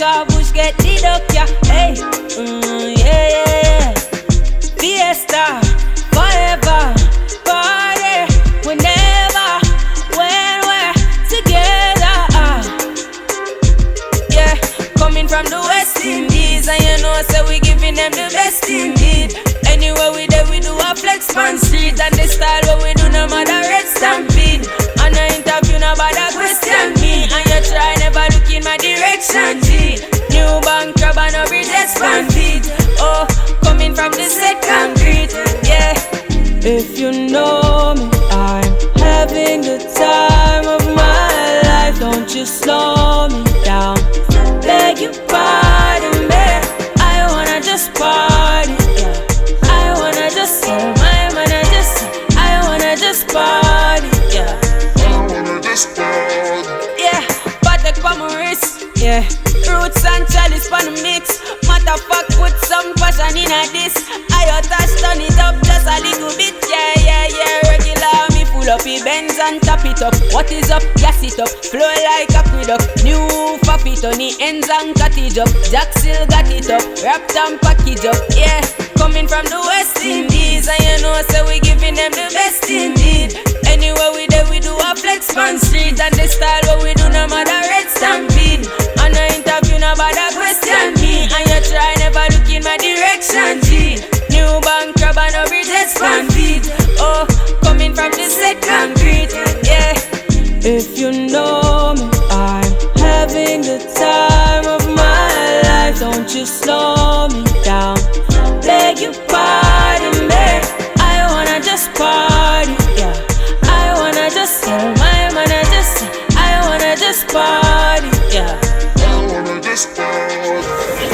car, bush get the duck, yeah. Hey, yeah, yeah, yeah. Fiesta, forever, party, whenever, when we're together. Yeah, coming from the West Indies, and you know, so we giving them the best indeed. Anywhere we there, we do a flex pan street, and the style what we do, no matter red stampede. On an interview, nobody question me, and you try never look in my direction, G. New bank crab and a bridge expanded. Oh, coming from the set concrete, yeah. If you know me, I'm having the time of my life. Don't you slow me down. Beg you pardon me. I wanna just party, yeah. I wanna just tell my man, I wanna just party, yeah. I wanna just party. Yeah, Patek for my wrist, yeah. Roots and chalice for the mix. Matter fuck, put some passion in a this. I touch, turn it up just a little bit, yeah, yeah, yeah. Regular, me full up, he bends and tap it up. What is up? Gas it up, flow like aqueduct. New faffy, Tony ends and cut it up. Jack still got it up, wrapped and package up, yeah. Coming from the West Indies, and you know, so we giving them the best indeed. Anywhere we there, we do a flex pan street, and the style what we do, no matter red stampede. On an interview, nobody question me, and you try never look in my direction, G. New bank crab and a bridge expanded. Oh, coming from the set concrete, yeah. If you know me, I'm having the time of my life. Don't you slow me down. Beg you pardon me. I wanna just party, yeah. I wanna just tell my man, I wanna just party, yeah. I wanna just party.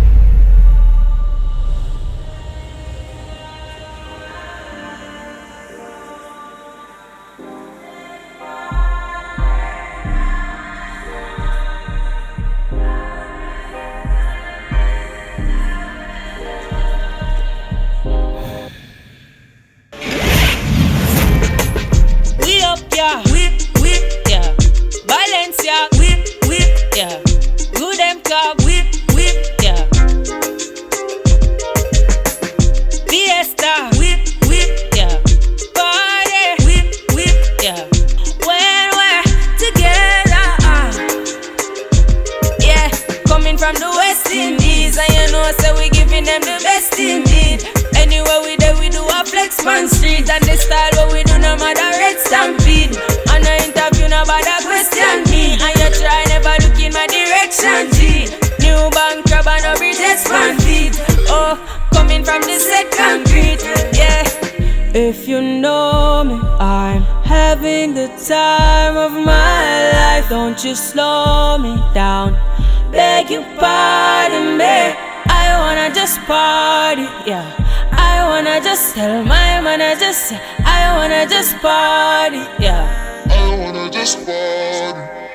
We up, yeah. Whip, yeah. Valencia, whip, yeah. Good them car, whip, yeah. Fiesta, whip, yeah. Party, whip, yeah. When we're together, yeah. Coming from the West Indies, and you know, so we giving them the best indeed. Anywhere we there, we do a flex pan street, and the style what we do, no matter red stampede. On an interview, nobody question me, and you try never look in my direction, G. New bank crab and a bridge expanded. Oh, coming from the set concrete, yeah. If you know me, I'm having the time of my life. Don't you slow me down. Beg you pardon me. I wanna just party, yeah. I wanna just tell my man, I wanna just party, yeah. I wanna just party.